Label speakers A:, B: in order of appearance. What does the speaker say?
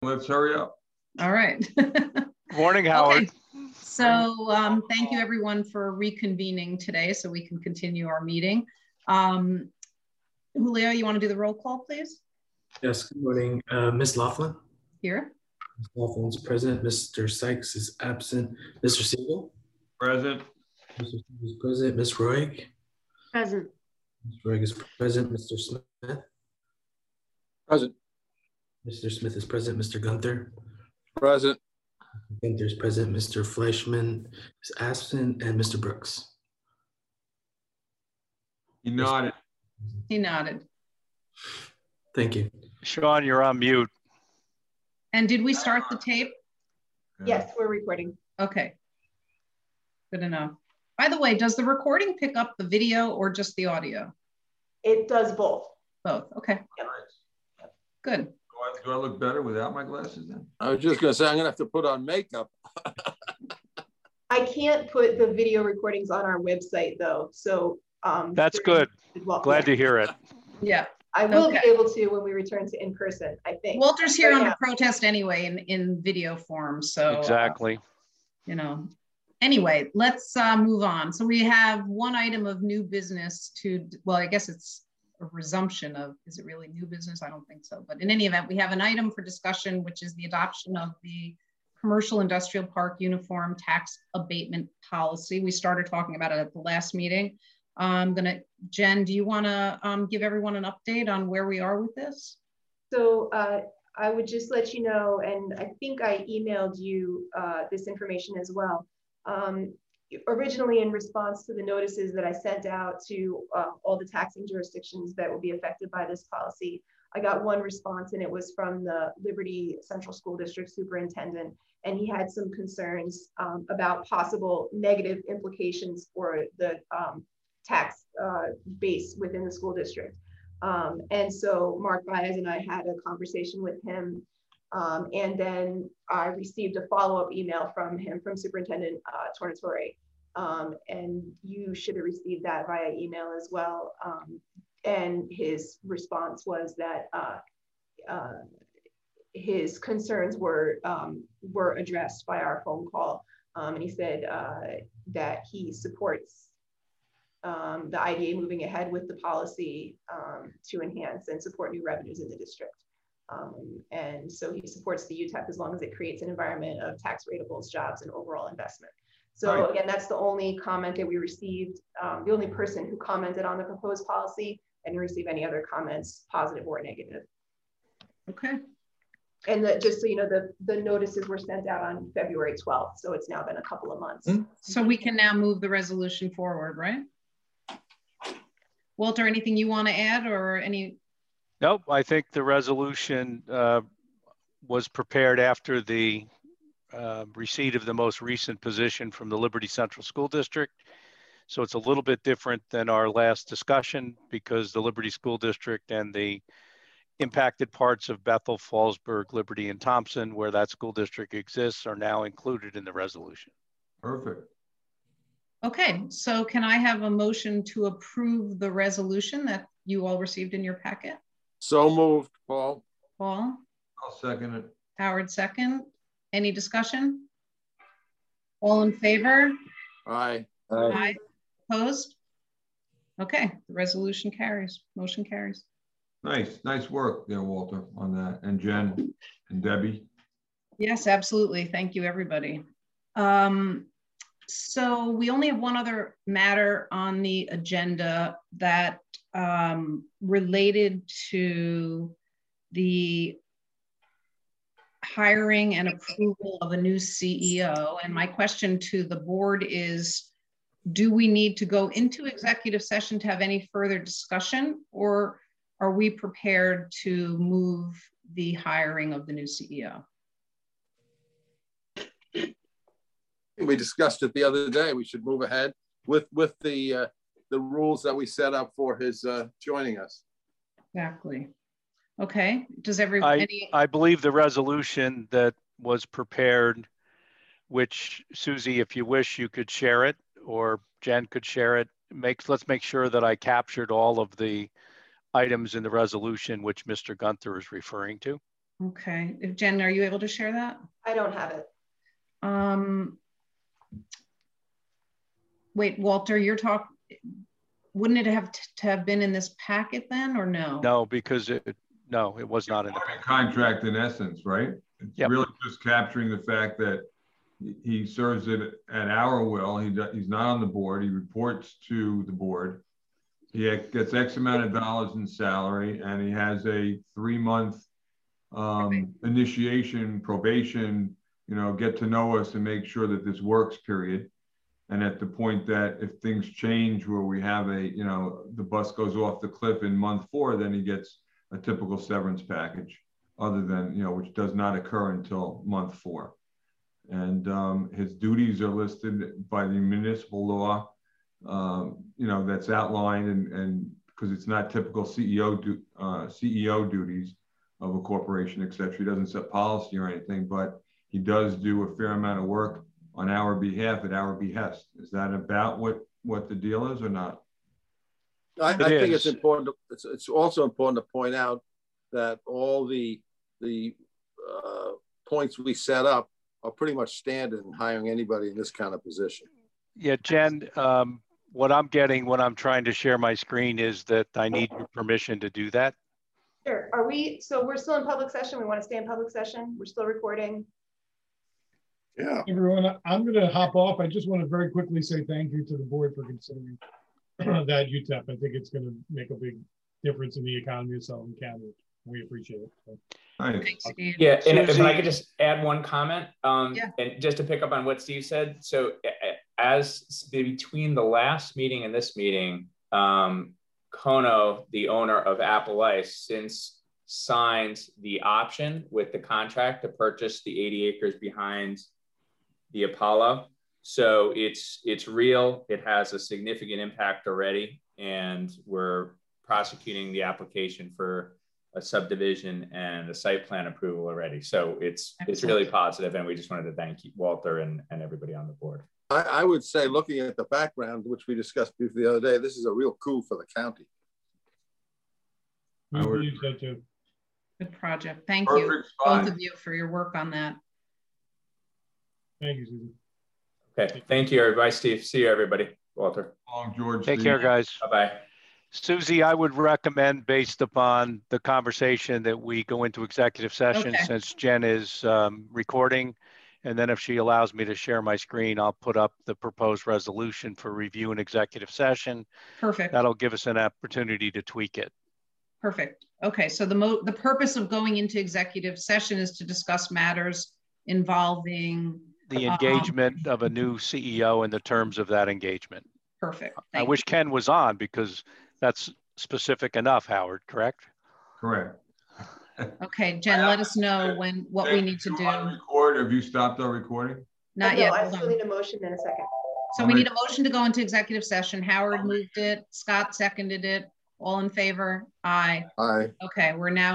A: Let's hurry up.
B: All right.
C: Morning, Howard.
B: Okay. So thank you everyone for reconvening today so we can continue our meeting. Julio, you want to do the roll call, please?
D: Yes, good morning. Ms. Laughlin?
B: Here.
D: Ms. Laughlin is present. Mr. Sykes is absent. Mr. Siegel?
A: Present.
D: Mr. Siegel is present. Ms. Roig?
E: Present.
D: Ms. Roig is present. Mr. Smith?
F: Present.
D: Mr. Smith is present. Mr. Gunther?
F: Present.
D: Gunther is present. Mr. Fleischman is absent. And Mr. Brooks?
A: He nodded.
B: He nodded.
D: Thank you.
C: Sean, you're on mute.
B: And did we start the tape?
E: Yes, we're recording.
B: Okay. Good enough. By the way, does the recording pick up the video or just the audio?
E: It does both.
B: Both. Okay.
E: Yep.
B: Good.
A: Do I look better without my glasses then?
F: I was just going to say, I'm going to have to put on makeup.
E: I can't put the video recordings on our website though. So
C: that's good. Glad to hear it.
B: Yeah.
E: I will be able to when we return to in person, I think.
B: Walter's here under protest anyway in video form. So
C: exactly.
B: You know, anyway, let's move on. So we have one item of new business to, well, I guess it's a resumption of, is it really new business? I don't think so. But in any event, we have an item for discussion, which is the adoption of the commercial industrial park uniform tax abatement policy. We started talking about it at the last meeting. Jen, do you want to give everyone an update on where we are with this?
E: So I would just let you know, and I think I emailed you this information as well. Originally, in response to the notices that I sent out to all the taxing jurisdictions that will be affected by this policy, I got one response, and it was from the Liberty Central School District superintendent, and he had some concerns about possible negative implications for the tax base within the school district. And so Mark Baez and I had a conversation with him, and then I received a follow-up email from him, from Superintendent Tornatore, and you should have received that via email as well. And his response was that his concerns were addressed by our phone call, and he said that he supports the IDA moving ahead with the policy to enhance and support new revenues in the district. And so he supports the UTEP as long as it creates an environment of tax ratables, jobs, and overall investment. So again, that's the only comment that we received, the only person who commented on the proposed policy, and didn't receive any other comments, positive or negative.
B: Okay.
E: And just so you know, the notices were sent out on February 12th. So it's now been a couple of months.
B: So we can now move the resolution forward, right? Walter, anything you want to add or any?
C: Nope, I think the resolution was prepared after the receipt of the most recent position from the Liberty Central School District. So it's a little bit different than our last discussion because the Liberty School District and the impacted parts of Bethel, Fallsburg, Liberty, and Thompson, where that school district exists, are now included in the resolution.
A: Perfect.
B: Okay, so can I have a motion to approve the resolution that you all received in your packet?
F: So moved, Paul.
B: Paul?
A: I'll second it.
B: Howard, second. Any discussion? All in favor?
F: Aye.
B: Aye. Opposed? Okay, the resolution carries. Motion carries.
A: Nice work there, Walter, on that, and Jen and Debbie.
B: Yes, absolutely. Thank you, everybody. So we only have one other matter on the agenda that related to the hiring and approval of a new CEO. And my question to the board is, do we need to go into executive session to have any further discussion, or are we prepared to move the hiring of the new CEO?
F: We discussed it the other day. We should move ahead with the rules that we set up for his joining us.
B: Exactly. Okay. Does everybody?
C: I believe the resolution that was prepared, which Susie, if you wish, you could share it, or Jen could share it. Let's make sure that I captured all of the items in the resolution which Mr. Gunther is referring to.
B: Okay, if Jen, are you able to share that?
E: I don't have it.
B: Wait, Walter, wouldn't it have to have been in this packet then, or no?
C: No, because it was not in the packet.
A: Contract in essence, right? It's
C: Yep.
A: really just capturing the fact that he serves it at our will. He's not on the board. He reports to the board. He gets X amount of dollars in salary, and he has a 3-month initiation, probation, get to know us and make sure that this works, period. And at the point that if things change where we have the bus goes off the cliff in month 4, then he gets a typical severance package, other than, which does not occur until month 4. And his duties are listed by the municipal law, that's outlined, and because it's not typical CEO duties of a corporation, etc. He doesn't set policy or anything, but he does do a fair amount of work on our behalf at our behest. Is that about what the deal is or not?
F: I think it's important. It's also important to point out that all the points we set up are pretty much standard in hiring anybody in this kind of position.
C: Yeah, Jen, what I'm getting when I'm trying to share my screen is that I need your permission to do that.
E: Sure. So we're still in public session. We want to stay in public session. We're still recording.
F: Yeah.
G: Everyone, I'm going to hop off. I just want to very quickly say thank you to the board for considering that UTEP. I think it's going to make a big difference in the economy of Sullivan County. We appreciate it. So.
B: Thanks, Steve.
H: Yeah, and if I could just add one comment,
B: Yeah.
H: and just to pick up on what Steve said. So as between the last meeting and this meeting, Kono, the owner of Apple Ice, since signed the option with the contract to purchase the 80 acres behind the Apollo. So it's real. It has a significant impact already, and we're prosecuting the application for a subdivision and a site plan approval already. So it's really positive, and we just wanted to thank Walter and everybody on the board.
F: I would say, looking at the background, which we discussed briefly the other day, this is a real coup for the county.
G: We believe so too.
B: Good project. Thank you, both of you, for your work on that.
G: Thank you, Susan.
H: Okay, thank you, everybody. Steve, see you, everybody. Walter.
A: Long, George.
C: Take care, guys.
H: Bye-bye.
C: Susie, I would recommend, based upon the conversation, that we go into executive session since Jen is recording. And then if she allows me to share my screen, I'll put up the proposed resolution for review in executive session.
B: Perfect.
C: That'll give us an opportunity to tweak it.
B: Perfect. Okay, so the purpose of going into executive session is to discuss matters involving
C: the engagement of a new CEO and the terms of that engagement.
B: Perfect.
C: I wish Ken was on, because that's specific enough, Howard, correct?
A: Correct.
B: Okay, Jen, let us know what we need to do.
A: Record. Have you stopped our recording?
B: Not yet.
E: I still need a motion in a second.
B: So we need a motion to go into executive session. Howard moved it. Scott seconded it. All in favor? Aye.
F: Aye.
B: Okay, we're now